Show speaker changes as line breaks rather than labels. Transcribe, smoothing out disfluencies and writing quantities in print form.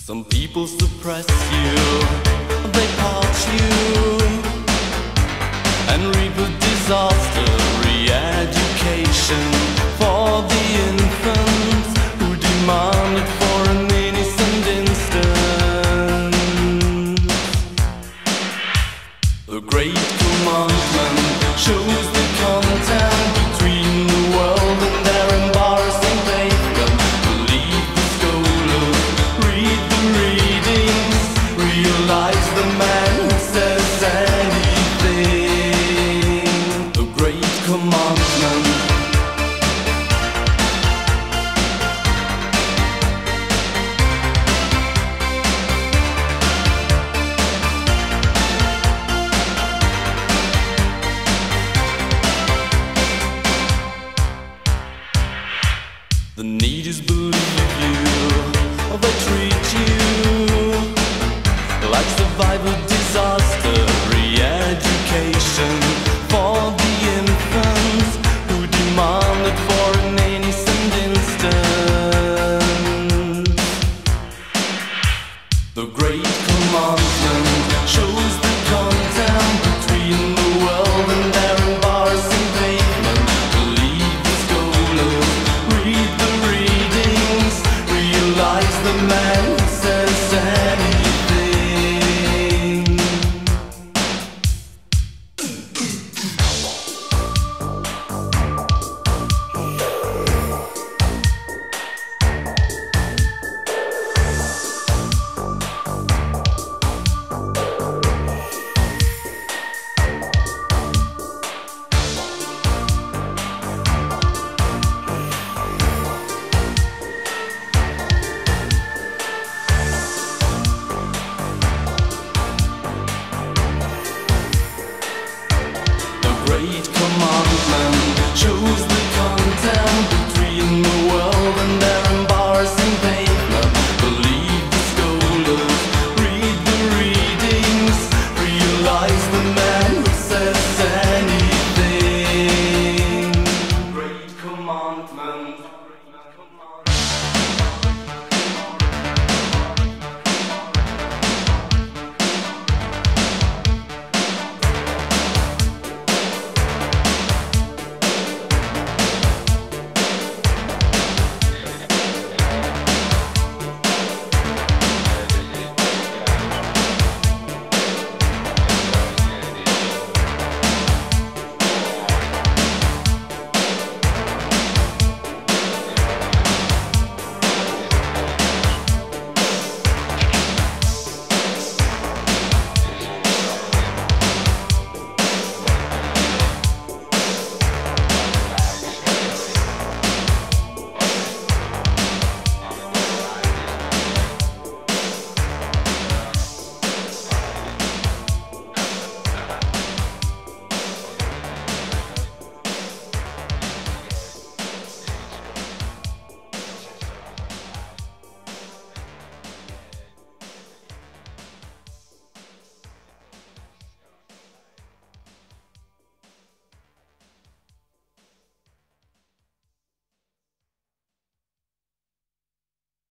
Some people suppress you, they part you, and reap a disaster. Re-education for the infants who demand it for an innocent instant. The Great Commandment shows the content between the world and their embarrassing pavement. Believe the scholars, read the readings, realize the man who says anything. The Great Commandment. The need is believe you, they treat you like survival disaster. Re-education for the infants who demand it for an innocent instant. The Great Commandment shows the content between the world and their embarrassing pavement. Believe the scholars, read the readings, realize the man